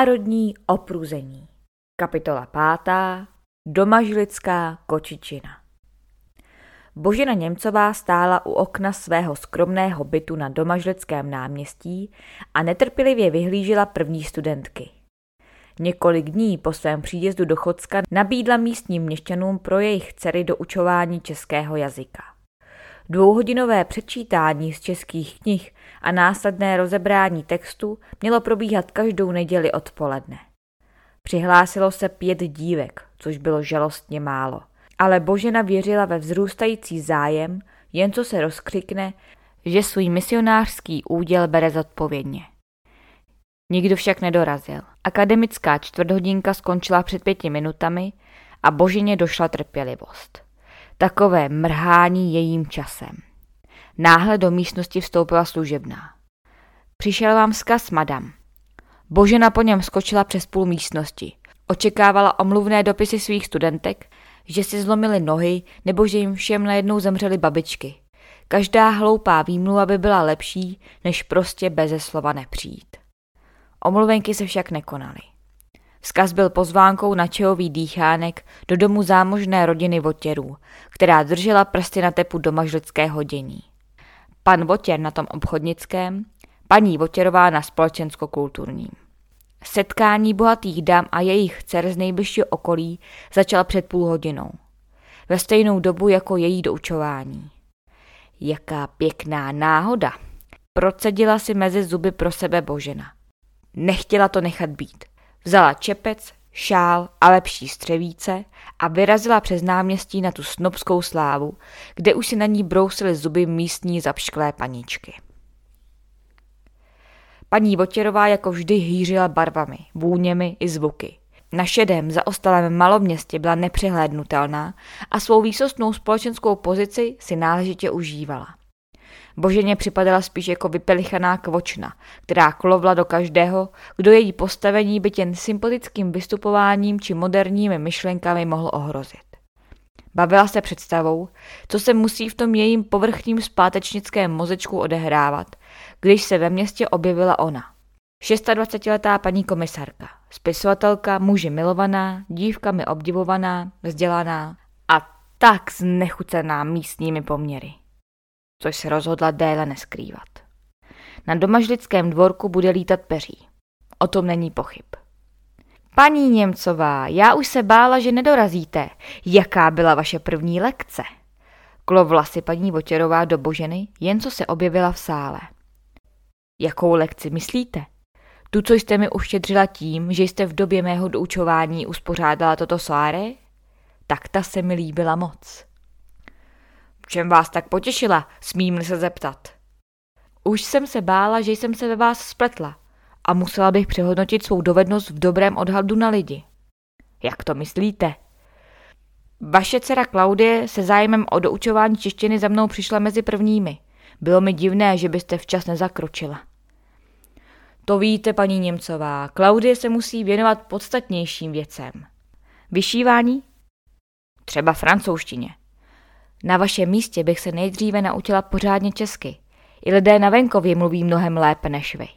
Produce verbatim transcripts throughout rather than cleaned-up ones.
Národní opruzení. Kapitola pátá. Domažlická kočičina. Božena Němcová stála u okna svého skromného bytu na Domažlickém náměstí a netrpělivě vyhlížela první studentky. Několik dní po svém příjezdu do Chocka nabídla místním měšťanům pro jejich dcery doučování českého jazyka. Dvouhodinové předčítání z českých knih a následné rozebrání textu mělo probíhat každou neděli odpoledne. Přihlásilo se pět dívek, což bylo žalostně málo. Ale Božena věřila ve vzrůstající zájem, jen co se rozkřikne, že svůj misionářský úděl bere zodpovědně. Nikdo však nedorazil. Akademická čtvrthodinka skončila před pěti minutami a Boženě došla trpělivost. Takové mrhání jejím časem. Náhle do místnosti vstoupila služebná. Přišel vám vzkaz, madam. Božena po něm skočila přes půl místnosti. Očekávala omluvné dopisy svých studentek, že si zlomily nohy nebo že jim všem najednou zemřely babičky. Každá hloupá výmluva by byla lepší, než prostě beze slova nepřijít. Omluvenky se však nekonaly. Vzkaz byl pozvánkou na čajový dýchánek do domu zámožné rodiny Votěrů, která držela prsty na tepu domažlického dění. Pan Votěr na tom obchodnickém, paní Votěrová na společensko-kulturním. Setkání bohatých dam a jejich dcer z nejbližšího okolí začala před půl hodinou. Ve stejnou dobu jako její doučování. Jaká pěkná náhoda, procedila si mezi zuby pro sebe Božena. Nechtěla to nechat být. Vzala čepec, šál a lepší střevíce a vyrazila přes náměstí na tu snobskou slávu, kde už si na ní brousily zuby místní zapšklé paníčky. Paní Votěrová jako vždy hýřila barvami, vůněmi i zvuky. Na šedém zaostalém maloměstě byla nepřehlédnutelná a svou výsostnou společenskou pozici si náležitě užívala. Boženě připadala spíš jako vypelichaná kvočna, která klovla do každého, kdo její postavení byť jen sympatickým vystupováním či moderními myšlenkami mohl ohrozit. Bavila se představou, co se musí v tom jejím povrchním zpátečnickém mozečku odehrávat, když se ve městě objevila ona. dvacetišestiletá paní komisarka, spisovatelka, muži milovaná, dívkami obdivovaná, vzdělaná a tak znechucená místními poměry. Což se rozhodla déle neskrývat. Na domažlickém dvorku bude lítat peří. O tom není pochyb. Paní Němcová, já už se bála, že nedorazíte. Jaká byla vaše první lekce? Klovla si paní Votěrová do Boženy, jen co se objevila v sále. Jakou lekci myslíte? Tu, co jste mi uštědřila tím, že jste v době mého doučování uspořádala toto soirée? Tak ta se mi líbila moc. V čem vás tak potěšila, smím-li se zeptat? Už jsem se bála, že jsem se ve vás spletla a musela bych přehodnotit svou dovednost v dobrém odhadu na lidi. Jak to myslíte? Vaše dcera Klaudie se zájmem o doučování češtiny za mnou přišla mezi prvními. Bylo mi divné, že byste včas nezakročila. To víte, paní Němcová, Klaudie se musí věnovat podstatnějším věcem. Vyšívání? Třeba francouzštině. Na vašem místě bych se nejdříve naučila pořádně česky. I lidé na venkově mluví mnohem lépe než vy.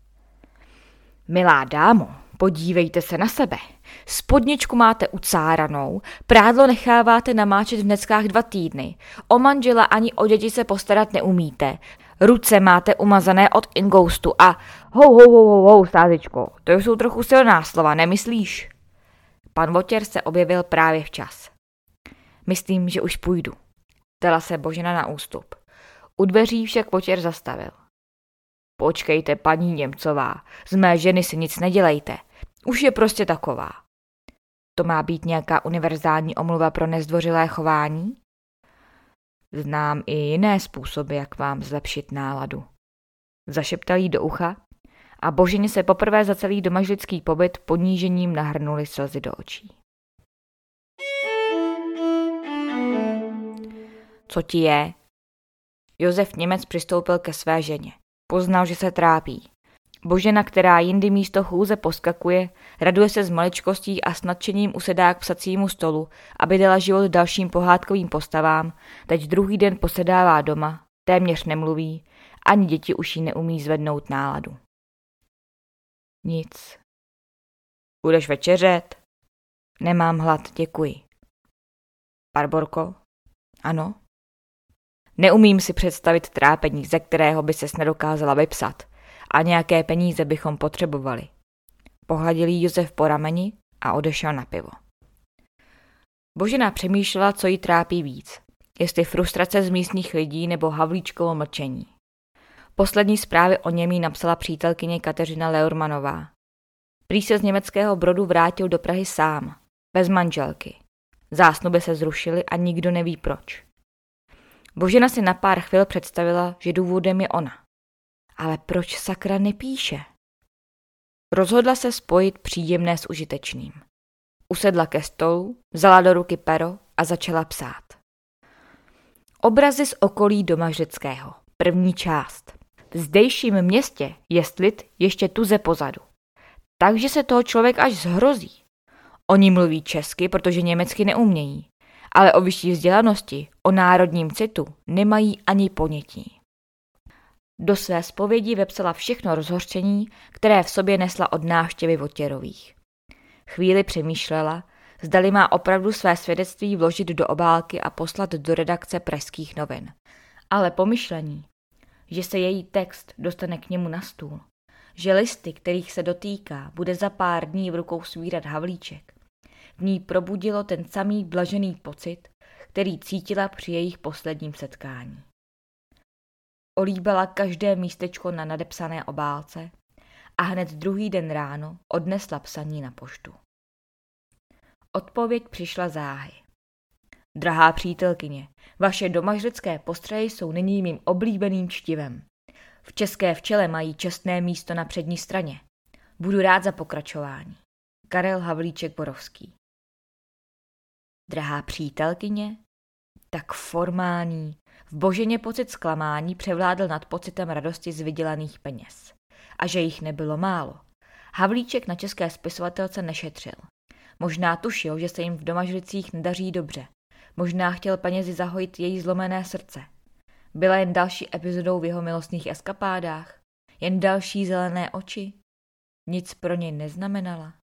Milá dámo, podívejte se na sebe. Spodničku máte ucáranou, prádlo necháváte namáčet v neckách dva týdny, o manžela ani o děti se postarat neumíte, ruce máte umazané od ingoustu a hou, hou, hou, hou, hou, stázičko, to jsou trochu silná slova, nemyslíš? Pan Votěr se objevil právě včas. Myslím, že už půjdu. Dala se Božena na ústup. U dveří však Votěr zastavil. Počkejte, paní Němcová, z mé ženy si nic nedělejte. Už je prostě taková. To má být nějaká univerzální omluva pro nezdvořilé chování? Znám i jiné způsoby, jak vám zlepšit náladu. Zašeptal jí do ucha a Boženě se poprvé za celý domažlický pobyt ponížením nahrnuly slzy do očí. Co ti je? Josef Němec přistoupil ke své ženě. Poznal, že se trápí. Božena, která jindy místo chůze poskakuje, raduje se z maličkostí a s nadšením usedá k psacímu stolu, aby dala život dalším pohádkovým postavám, teď druhý den posedává doma, téměř nemluví, ani děti už jí neumí zvednout náladu. Nic. Budeš večeřet? Nemám hlad, děkuji. Barborko? Ano? Neumím si představit trápení, ze kterého by ses nedokázala vypsat, a nějaké peníze bychom potřebovali. Pohladil jí Josef po rameni a odešel na pivo. Božena přemýšlela, co jí trápí víc, jestli frustrace z místních lidí nebo Havlíčkovo mlčení. Poslední zprávy o něm jí napsala přítelkyně Kateřina Leurmanová. Prý se z německého Brodu vrátil do Prahy sám, bez manželky. Zásnuby se zrušily a nikdo neví proč. Božena si na pár chvil představila, že důvodem je ona. Ale proč sakra nepíše? Rozhodla se spojit příjemné s užitečným. Usedla ke stolu, vzala do ruky pero a začala psát. Obrazy z okolí Domažlického. První část. V zdejším městě je lid ještě tuze pozadu. Takže se toho člověk až zhrozí. Oni mluví česky, protože německy neumějí, ale o vyšší vzdělanosti, o národním citu nemají ani ponětí. Do své zpovědi vepsala všechno rozhořčení, které v sobě nesla od návštěvy Votěrových. Chvíli přemýšlela, zdali má opravdu své svědectví vložit do obálky a poslat do redakce Pražských novin. Ale pomyšlení, že se její text dostane k němu na stůl, že listy, kterých se dotýká, bude za pár dní v rukou svírat Havlíček, v ní probudilo ten samý blažený pocit, který cítila při jejich posledním setkání. Olíbala každé místečko na nadepsané obálce a hned druhý den ráno odnesla psaní na poštu. Odpověď přišla záhy. Drahá přítelkyně, vaše domažlické postřehy jsou nyní mým oblíbeným čtivem. V české včele mají čestné místo na přední straně. Budu rád za pokračování. Karel Havlíček Borovský. Drahá přítelkyně, tak formální. V Boženě pocit zklamání převládl nad pocitem radosti z vydělaných peněz. A že jich nebylo málo. Havlíček na české spisovatelce nešetřil. Možná tušil, že se jim v Domažlicích nedaří dobře. Možná chtěl penězi zahojit její zlomené srdce. Byla jen další epizodou v jeho milostných eskapádách? Jen další zelené oči? Nic pro něj neznamenala.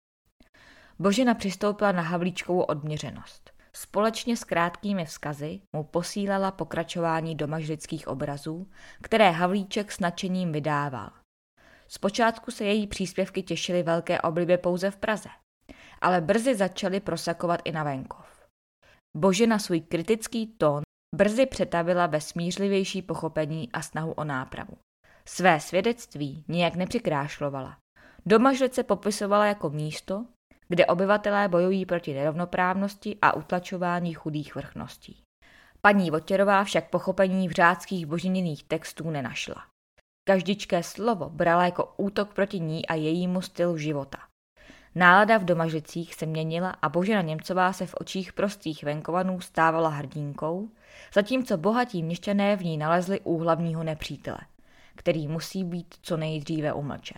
Božena přistoupila na Havlíčkovu odměřenost. Společně s krátkými vzkazy mu posílala pokračování domažlických obrazů, které Havlíček s nadšením vydával. Zpočátku se její příspěvky těšily velké oblibě pouze v Praze, ale brzy začaly prosakovat i na venkov. Božena svůj kritický tón brzy přetavila ve smířlivější pochopení a snahu o nápravu. Své svědectví nijak nepřikrášlovala. Domažlice popisovala jako místo, kde obyvatelé bojují proti nerovnoprávnosti a utlačování chudých vrchností. Paní Votěrová však pochopení v řáckých boženiných textů nenašla. Každičké slovo brala jako útok proti ní a jejímu stylu života. Nálada v Domažlicích se měnila a Božena Němcová se v očích prostých venkovanů stávala hrdinkou, zatímco bohatí měšťané v ní nalezli úhlavního nepřítele, který musí být co nejdříve umlčen.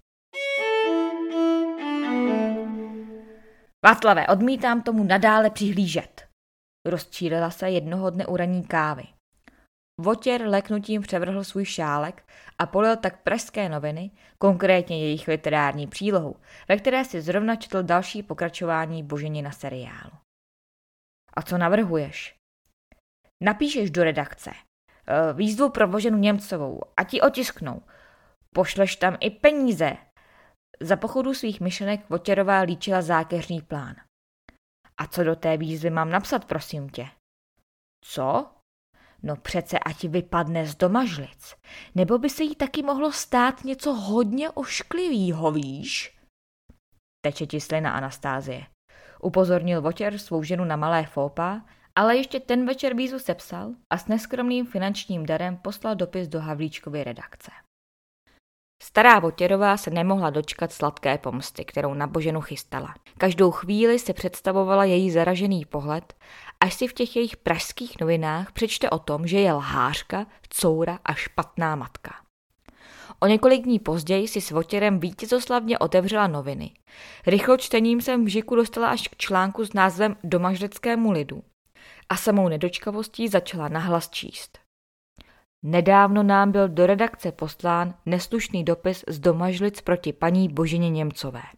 Václave, odmítám tomu nadále přihlížet, rozčílila se jednoho dne u ranní kávy. Votěr leknutím převrhl svůj šálek a polil tak Pražské noviny, konkrétně jejich literární přílohu, ve které si zrovna četl další pokračování Boženina seriálu. A co navrhuješ? Napíšeš do redakce. Výzvu pro Boženu Němcovou a ti otisknou. Pošleš tam i peníze. Za pochodu svých myšlenek Votěrová líčila zákeřný plán. A co do té výzvy mám napsat, prosím tě? Co? No přece ať vypadne z Domažlic. Nebo by se jí taky mohlo stát něco hodně ošklivýho, víš? Teče ti slina, Anastázie. Upozornil Votěr svou ženu na malé fópa, ale ještě ten večer výzvu sepsal a s neskromným finančním darem poslal dopis do Havlíčkovy redakce. Stará Votěrová se nemohla dočkat sladké pomsty, kterou na Boženu chystala. Každou chvíli si představovala její zaražený pohled, až si v těch jejich pražských novinách přečte o tom, že je lhářka, coura a špatná matka. O několik dní později si s Votěrem vítězoslavně otevřela noviny. Rychločtením jsem v žiku dostala až k článku s názvem Domažlickému lidu a samou nedočkavostí začala nahlas číst. Nedávno nám byl do redakce poslán neslušný dopis z Domažlic proti paní Boženě Němcové,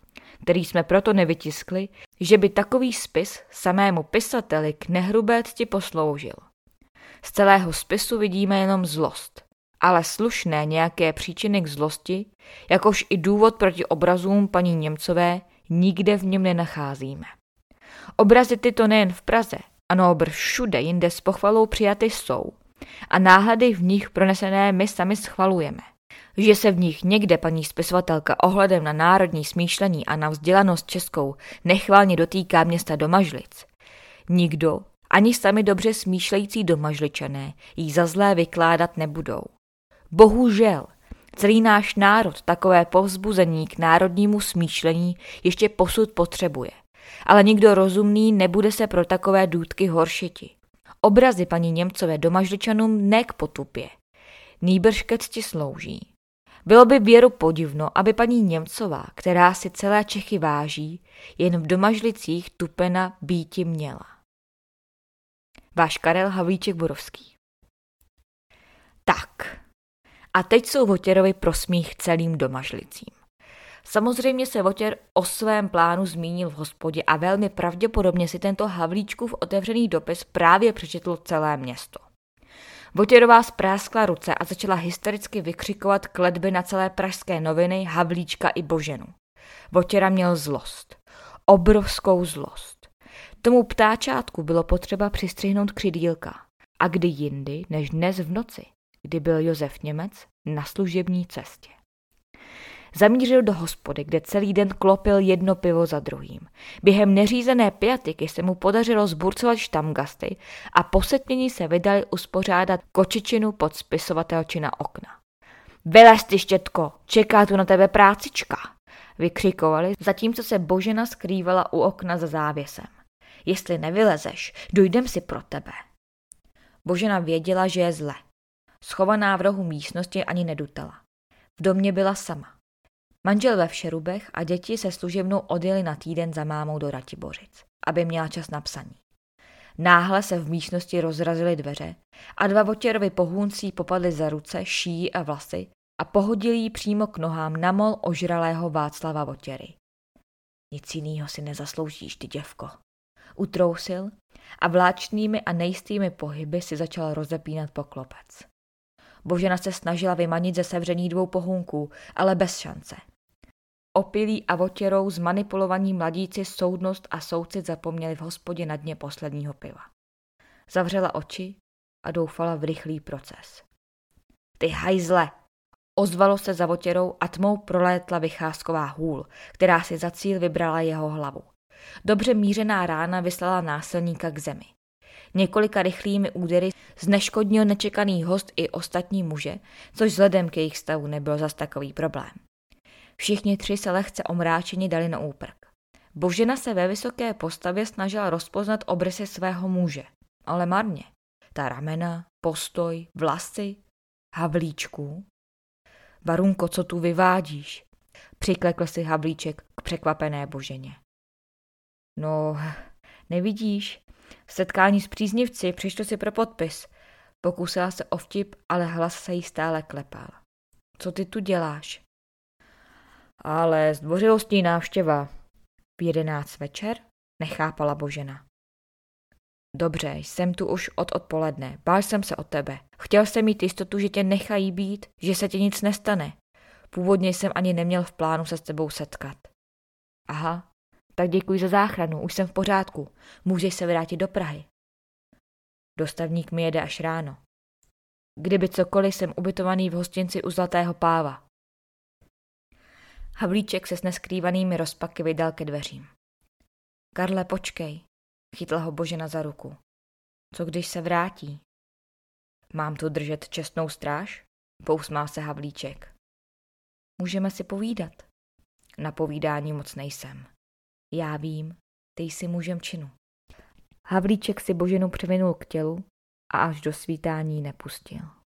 který jsme proto nevytiskli, že by takový spis samému pisateli k nehrubé cti posloužil. Z celého spisu vidíme jenom zlost, ale slušné nějaké příčiny k zlosti, jakož i důvod proti obrazům paní Němcové, nikde v něm nenacházíme. Obrazy tyto nejen v Praze, a nobr všude jinde s pochvalou přijaty jsou a náhledy v nich pronesené my sami schvalujeme. Že se v nich někde paní spisovatelka ohledem na národní smýšlení a na vzdělanost českou nechvalně dotýká města Domažlic. Nikdo, ani sami dobře smýšlející Domažličané, jí za zlé vykládat nebudou. Bohužel, celý náš národ takové povzbuzení k národnímu smýšlení ještě posud potřebuje. Ale nikdo rozumný nebude se pro takové důtky horšiti. Obrazy paní Němcové Domažličanům ne k potupě, nýbrž ke cti slouží. Bylo by věru podivno, aby paní Němcová, která si celé Čechy váží, jen v Domažlicích tupena býti měla. Váš Karel Havlíček-Borovský. Tak, a teď jsou Votěrovi prosmích celým Domažlicím. Samozřejmě se Votěr o svém plánu zmínil v hospodě a velmi pravděpodobně si tento Havlíčkův otevřený dopis právě přečetl celé město. Votěrová spráskla ruce a začala hystericky vykřikovat kletby na celé pražské noviny, Havlíčka i Boženu. Votěra měl zlost. Obrovskou zlost. Tomu ptáčátku bylo potřeba přistřihnout křidílka. A kdy jindy, než dnes v noci, kdy byl Josef Němec na služební cestě. Zamířil do hospody, kde celý den klopil jedno pivo za druhým. Během neřízené piatiky se mu podařilo zburcovat štamgasty a posetmění se vydali uspořádat kočičinu pod spisovatelčina okna. Vylez ty, štětko, čeká tu na tebe prácička, vykřikovali, zatímco se Božena skrývala u okna za závěsem. Jestli nevylezeš, dojdem si pro tebe. Božena věděla, že je zle. Schovaná v rohu místnosti ani nedutala. V domě byla sama. Manžel ve Všerubech a děti se služebnou odjeli na týden za mámou do Ratibořic, aby měla čas na psaní. Náhle se v místnosti rozrazily dveře a dva Votěrovi pohůnci popadli za ruce, šíji a vlasy a pohodili jí přímo k nohám na mol ožralého Václava Votěry. Nic jinýho si nezasloužíš, ty děvko. Utrousil a vláčnými a nejistými pohyby si začal rozepínat poklopec. Božena se snažila vymanit ze sevřených dvou pohůnků, ale bez šance. Opilí a Votěrou zmanipulovaní mladíci soudnost a soucit zapomněli v hospodě na dně posledního piva. Zavřela oči a doufala v rychlý proces. Ty hajzle! Ozvalo se za Votěrou a tmou prolétla vycházková hůl, která si za cíl vybrala jeho hlavu. Dobře mířená rána vyslala násilníka k zemi. Několika rychlými údery zneškodnil nečekaný host i ostatní muže, což vzhledem k jejich stavu nebyl zas takový problém. Všichni tři se lehce omráčeni dali na úprk. Božena se ve vysoké postavě snažila rozpoznat obrysy svého muže, ale marně. Ta ramena, postoj, vlasy, Havlíčku. Varunko, co tu vyvádíš? Přiklekl si Havlíček k překvapené Boženě. No, nevidíš? Setkání s příznivci, přišlo si pro podpis. Pokusila se o vtip, ale hlas se jí stále klepal. Co ty tu děláš? Ale zdvořilostní návštěva. V jedenáct večer? Nechápala Božena. Dobře, jsem tu už od odpoledne. Bál jsem se o tebe. Chtěl jsem mít jistotu, že tě nechají být, že se ti nic nestane. Původně jsem ani neměl v plánu se s tebou setkat. Aha, tak děkuji za záchranu, už jsem v pořádku. Můžeš se vrátit do Prahy. Dostavník mi jede až ráno. Kdyby cokoliv, jsem ubytovaný v hostinci u Zlatého páva. Havlíček se s neskrývanými rozpaky vydal ke dveřím. Karle, počkej, chytla ho Božena za ruku. Co když se vrátí? Mám tu držet čestnou stráž? Pousmál se Havlíček. Můžeme si povídat. Na povídání moc nejsem. Já vím, ty jsi mužem činu. Havlíček si Boženu přivinul k tělu a až do svítání nepustil.